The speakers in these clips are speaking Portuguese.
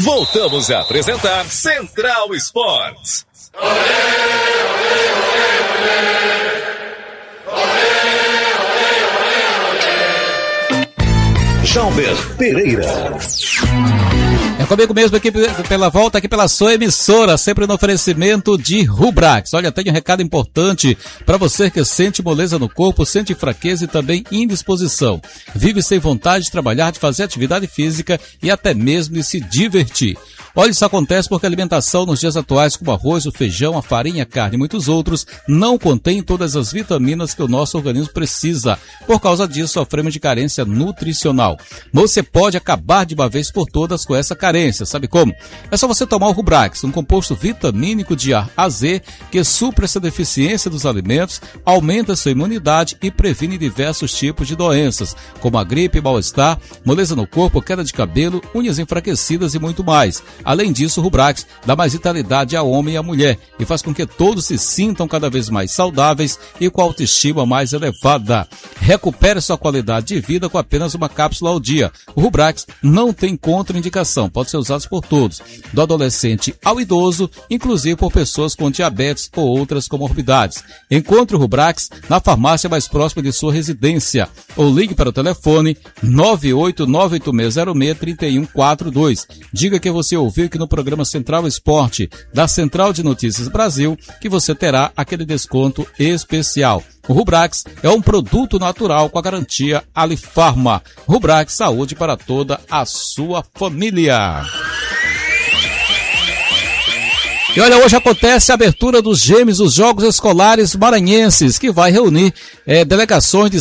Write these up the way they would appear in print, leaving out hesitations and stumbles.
Voltamos a apresentar Central Esportes. Jalber Pereira. É comigo mesmo aqui pela volta, aqui pela sua emissora, sempre no oferecimento de Rubrax. Olha, tem um recado importante para você que sente moleza no corpo, sente fraqueza e também indisposição. Vive sem vontade de trabalhar, de fazer atividade física e até mesmo de se divertir. Olha, isso acontece porque a alimentação nos dias atuais, como o arroz, o feijão, a farinha, a carne e muitos outros, não contém todas as vitaminas que o nosso organismo precisa. Por causa disso, sofremos de carência nutricional. Você pode acabar de uma vez por todas com essa carência. Sabe como? É só você tomar o Rubrax, um composto vitamínico de A a Z que supre essa deficiência dos alimentos, aumenta a sua imunidade e previne diversos tipos de doenças, como a gripe, mal-estar, moleza no corpo, queda de cabelo, unhas enfraquecidas e muito mais. Além disso, o Rubrax dá mais vitalidade ao homem e à mulher e faz com que todos se sintam cada vez mais saudáveis e com a autoestima mais elevada. Recupere sua qualidade de vida com apenas uma cápsula ao dia. O Rubrax não tem contraindicação, pode ser usado por todos, do adolescente ao idoso, inclusive por pessoas com diabetes ou outras comorbidades. Encontre o Rubrax na farmácia mais próxima de sua residência ou ligue para o telefone 98986063142. Diga que você ouviu aqui no programa Central Esporte da Central de Notícias Brasil que você terá aquele desconto especial. O Rubrax é um produto natural com a garantia Alifarma. Rubrax, saúde para toda a sua família. E olha, hoje acontece a abertura dos Gêmeos, os Jogos Escolares Maranhenses, que vai reunir delegações de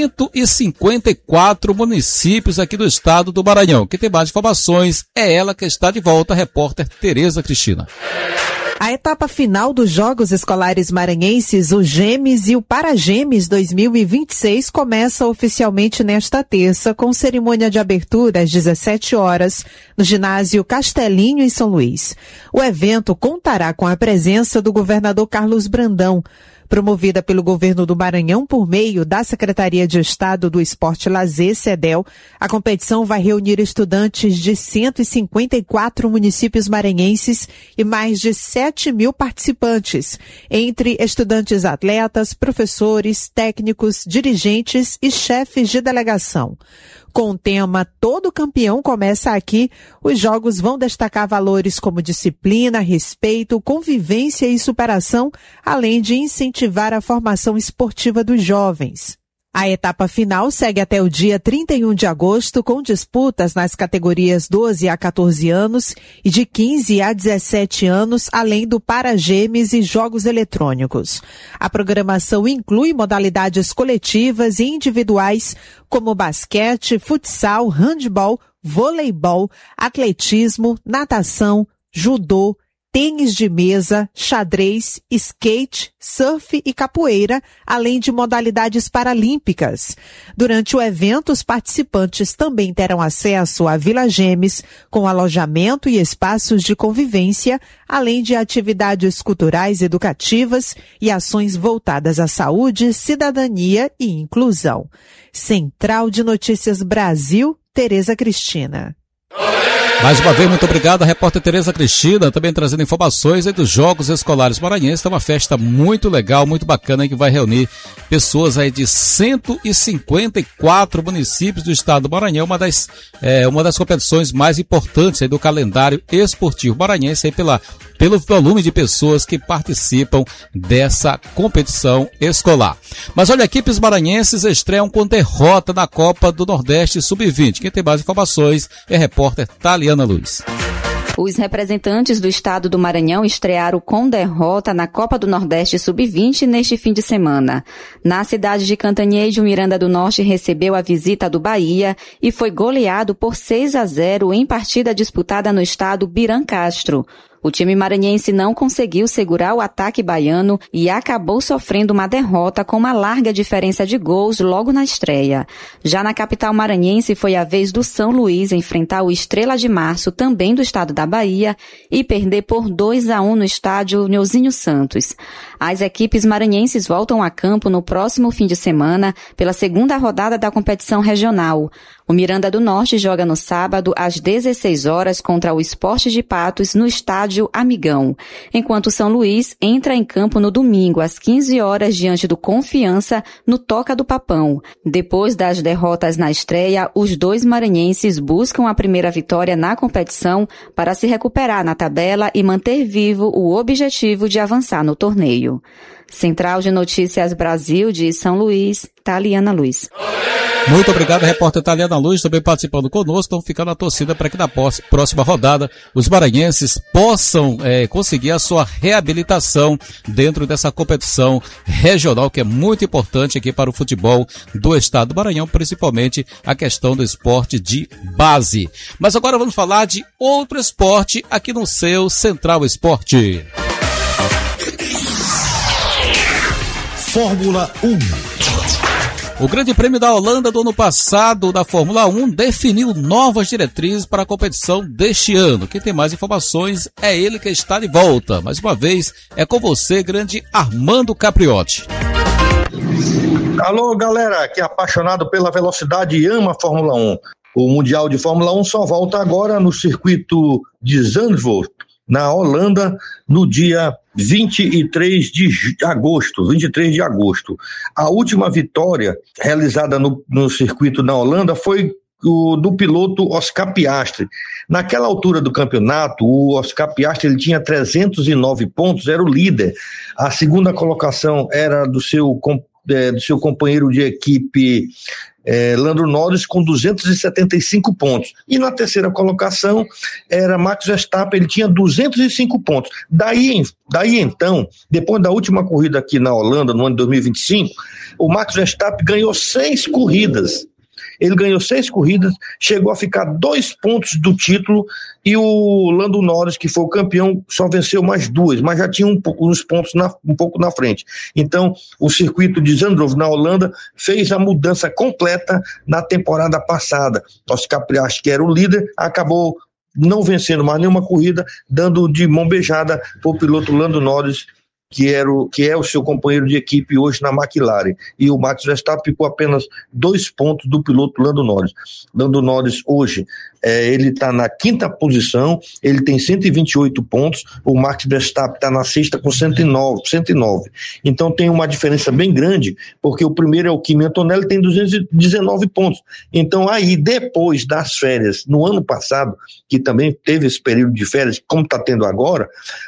154 municípios aqui do estado do Maranhão. Quem tem mais informações é ela que está de volta, a repórter Tereza Cristina. A etapa final dos Jogos Escolares Maranhenses, o Gêmeos e o Paragêmeos 2026, começa oficialmente nesta terça, com cerimônia de abertura às 17 horas, no ginásio Castelinho, em São Luís. O evento contará com a presença do governador Carlos Brandão. Promovida pelo governo do Maranhão por meio da Secretaria de Estado do Esporte e Lazer, SEDEL, a competição vai reunir estudantes de 154 municípios maranhenses e mais de 7.000 participantes, entre estudantes atletas, professores, técnicos, dirigentes e chefes de delegação. Com o tema Todo Campeão Começa Aqui, os jogos vão destacar valores como disciplina, respeito, convivência e superação, além de incentivar a formação esportiva dos jovens. A etapa final segue até o dia 31 de agosto, com disputas nas categorias 12 a 14 anos e de 15 a 17 anos, além do Paragêmeos e jogos eletrônicos. A programação inclui modalidades coletivas e individuais, como basquete, futsal, handebol, voleibol, atletismo, natação, judô, tênis de mesa, xadrez, skate, surf e capoeira, além de modalidades paralímpicas. Durante o evento, os participantes também terão acesso à Vila Gêmeos, com alojamento e espaços de convivência, além de atividades culturais educativas e ações voltadas à saúde, cidadania e inclusão. Central de Notícias Brasil, Tereza Cristina. Mais uma vez, muito obrigado a repórter Tereza Cristina, também trazendo informações aí dos Jogos Escolares Maranhenses. É uma festa muito legal, muito bacana, que vai reunir pessoas aí de 154 municípios do estado do Maranhão, uma das competições mais importantes aí do calendário esportivo maranhense, aí pelo volume de pessoas que participam dessa competição escolar. Mas olha, equipes maranhenses estreiam com derrota na Copa do Nordeste Sub-20. Quem tem mais informações é a repórter Taliana Luz. Os representantes do estado do Maranhão estrearam com derrota na Copa do Nordeste Sub-20 neste fim de semana. Na cidade de Cantanejo, Miranda do Norte recebeu a visita do Bahia e foi goleado por 6-0 em partida disputada no estado Birancastro. O time maranhense não conseguiu segurar o ataque baiano e acabou sofrendo uma derrota com uma larga diferença de gols logo na estreia. Já na capital maranhense, foi a vez do São Luís enfrentar o Estrela de Março, também do estado da Bahia, e perder por 2-1 no estádio Neuzinho Santos. As equipes maranhenses voltam a campo no próximo fim de semana pela segunda rodada da competição regional. O Miranda do Norte joga no sábado às 16 horas contra o Sport de Patos no estádio Amigão, enquanto o São Luís entra em campo no domingo às 15 horas diante do Confiança no Toca do Papão. Depois das derrotas na estreia, os dois maranhenses buscam a primeira vitória na competição para se recuperar na tabela e manter vivo o objetivo de avançar no torneio. Central de Notícias Brasil de São Luís, Taliana Luz. Muito obrigado, repórter Taliana Luz, também participando conosco. Estão ficando a torcida para que na próxima rodada os maranhenses possam conseguir a sua reabilitação dentro dessa competição regional, que é muito importante aqui para o futebol do estado do Maranhão, principalmente a questão do esporte de base. Mas agora vamos falar de outro esporte aqui no seu Central Esporte. Fórmula 1. O Grande Prêmio da Holanda do ano passado da Fórmula 1 definiu novas diretrizes para a competição deste ano. Quem tem mais informações é ele que está de volta. Mais uma vez, é com você, grande Armando Capriotti. Alô, galera, que é apaixonado pela velocidade e ama a Fórmula 1. O Mundial de Fórmula 1 só volta agora no circuito de Zandvoort, na Holanda, no dia 23 de agosto. A última vitória realizada no circuito na Holanda foi do piloto Oscar Piastri. Naquela altura do campeonato, o Oscar Piastri ele tinha 309 pontos, era o líder. A segunda colocação era do seu companheiro de equipe Lando Norris com 275 pontos. E na terceira colocação era Max Verstappen, ele tinha 205 pontos. Daí então, depois da última corrida aqui na Holanda, no ano de 2025, o Max Verstappen ganhou 6 corridas. Ele ganhou 6 corridas, chegou a ficar 2 pontos do título, e o Lando Norris, que foi o campeão, só venceu mais 2, mas já tinha uns pontos um pouco na frente. Então, o circuito de Zandvoort, na Holanda, fez a mudança completa na temporada passada. Oscar Piastri, que era o líder, acabou não vencendo mais nenhuma corrida, dando de mão beijada para o piloto Lando Norris, que é o seu companheiro de equipe hoje na McLaren. E o Max Verstappen ficou apenas 2 pontos do piloto Lando Norris. Lando Norris hoje, ele está na 5ª posição, ele tem 128 pontos, o Max Verstappen está na 6ª com 109. Então tem uma diferença bem grande, porque o primeiro é o Kimi Antonelli, tem 219 pontos. Então aí, depois das férias, no ano passado, que também teve esse período de férias, como está tendo agora,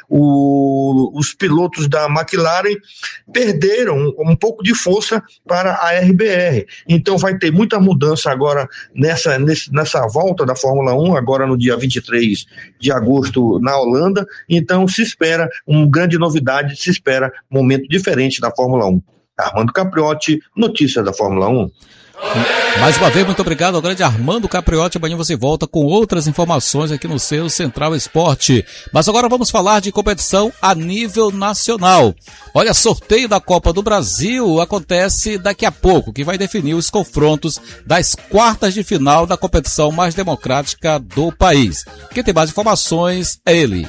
os pilotos da McLaren perderam um pouco de força para a RBR. Então vai ter muita mudança agora nessa volta da Fórmula 1, agora no dia 23 de agosto na Holanda. Então se espera uma grande novidade, se espera um momento diferente da Fórmula 1. Armando Capriotti, notícias da Fórmula 1. Mais uma vez, muito obrigado ao grande Armando Capriotti. Amanhã você volta com outras informações aqui no seu Central Esporte. Mas agora vamos falar de competição a nível nacional. Olha, sorteio da Copa do Brasil acontece daqui a pouco, que vai definir os confrontos das quartas de final da competição mais democrática do país. Quem tem mais informações é ele.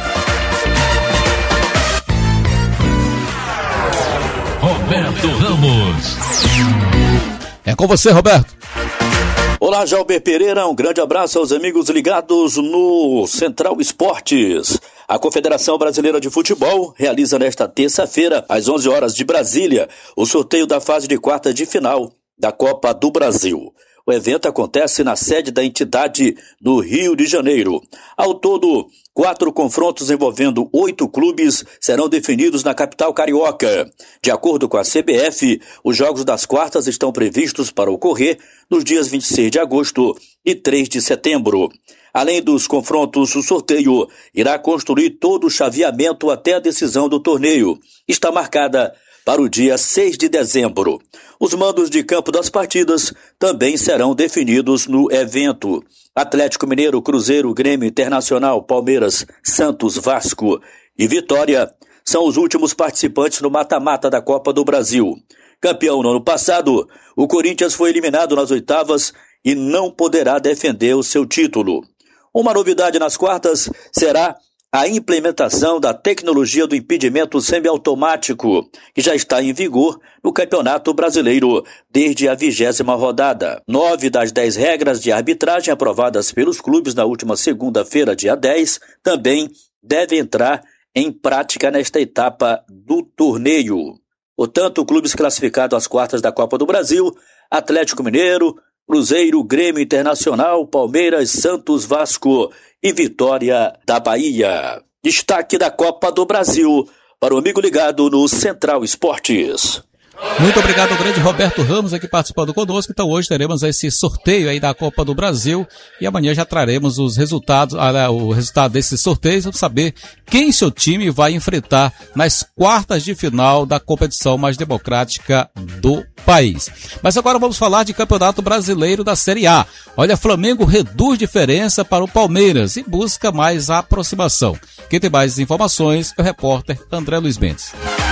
Roberto Ramos. É com você, Roberto. Olá, Jalber Pereira, um grande abraço aos amigos ligados no Central Esportes. A Confederação Brasileira de Futebol realiza nesta terça-feira, às 11 horas de Brasília, o sorteio da fase de quartas de final da Copa do Brasil. O evento acontece na sede da entidade no Rio de Janeiro. Ao todo, 4 confrontos envolvendo 8 clubes serão definidos na capital carioca. De acordo com a CBF, os jogos das quartas estão previstos para ocorrer nos dias 26 de agosto e 3 de setembro. Além dos confrontos, o sorteio irá construir todo o chaveamento até a decisão do torneio. Está marcada para o dia 6 de dezembro. Os mandos de campo das partidas também serão definidos no evento. Atlético Mineiro, Cruzeiro, Grêmio, Internacional, Palmeiras, Santos, Vasco e Vitória são os últimos participantes no mata-mata da Copa do Brasil. Campeão no ano passado, o Corinthians foi eliminado nas oitavas e não poderá defender o seu título. Uma novidade nas quartas será a implementação da tecnologia do impedimento semiautomático, que já está em vigor no Campeonato Brasileiro desde a 20ª rodada. 9 das 10 regras de arbitragem aprovadas pelos clubes na última segunda-feira, dia 10, também devem entrar em prática nesta etapa do torneio. Portanto, clubes classificados às quartas da Copa do Brasil: Atlético Mineiro, Cruzeiro, Grêmio Internacional, Palmeiras, Santos, Vasco e Vitória da Bahia. Destaque da Copa do Brasil para o amigo ligado no Central Esportes. Muito obrigado ao grande Roberto Ramos aqui participando conosco. Então hoje teremos esse sorteio aí da Copa do Brasil e amanhã já traremos os resultados, o resultado desses sorteios para saber quem seu time vai enfrentar nas quartas de final da competição mais democrática do país. Mas agora vamos falar de Campeonato Brasileiro da Série A. Olha, Flamengo reduz diferença para o Palmeiras e busca mais aproximação. Quem tem mais informações é o repórter André Luiz Mendes.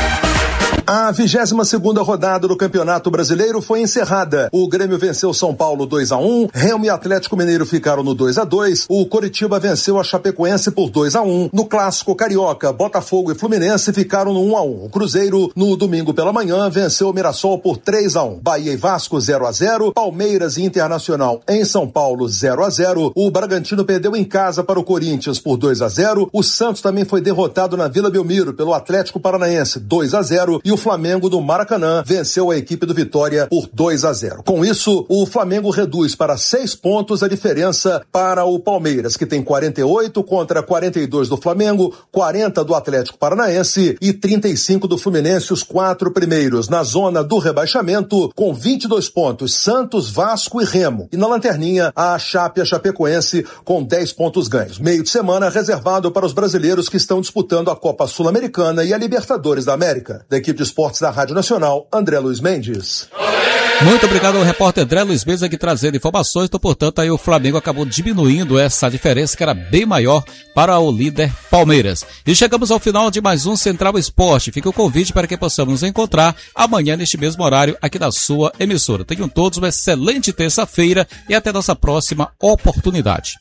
A 22ª rodada do Campeonato Brasileiro foi encerrada. O Grêmio venceu São Paulo 2-1, Remo e Atlético Mineiro ficaram no 2-2, o Coritiba venceu a Chapecoense por 2-1. No Clássico Carioca, Botafogo e Fluminense ficaram no 1-1. O Cruzeiro, no domingo pela manhã, venceu o Mirassol por 3-1. Bahia e Vasco 0-0, Palmeiras e Internacional em São Paulo 0-0. O Bragantino perdeu em casa para o Corinthians por 2-0. O Santos também foi derrotado na Vila Belmiro pelo Atlético Paranaense 2-0. E o Flamengo do Maracanã venceu a equipe do Vitória por 2-0. Com isso, o Flamengo reduz para 6 pontos a diferença para o Palmeiras, que tem 48 contra 42 do Flamengo, 40 do Atlético Paranaense e 35 do Fluminense, os 4 primeiros. Na zona do rebaixamento, com 22 pontos, Santos, Vasco e Remo. E na lanterninha, a Chape e a Chapecoense com 10 pontos ganhos. Meio de semana reservado para os brasileiros que estão disputando a Copa Sul-Americana e a Libertadores da América. Da equipe de esportes da Rádio Nacional, André Luiz Mendes. Muito obrigado ao repórter André Luiz Mendes aqui trazendo informações. Então, portanto, aí o Flamengo acabou diminuindo essa diferença que era bem maior para o líder Palmeiras. E chegamos ao final de mais um Central Esporte. Fica o convite para que possamos nos encontrar amanhã neste mesmo horário aqui na sua emissora. Tenham todos uma excelente terça-feira e até nossa próxima oportunidade.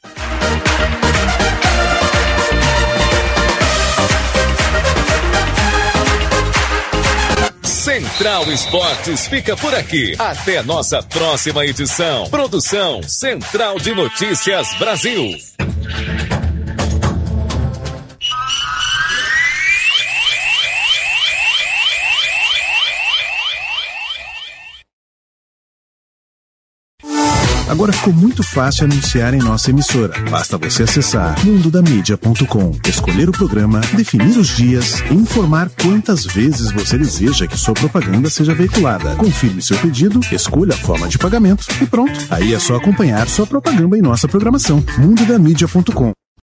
Central Esportes fica por aqui. Até nossa próxima edição. Produção Central de Notícias Brasil. Agora ficou muito fácil anunciar em nossa emissora. Basta você acessar mundodamídia.com, escolher o programa, definir os dias e informar quantas vezes você deseja que sua propaganda seja veiculada. Confirme seu pedido, escolha a forma de pagamento e pronto. Aí é só acompanhar sua propaganda em nossa programação. mundodamídia.com.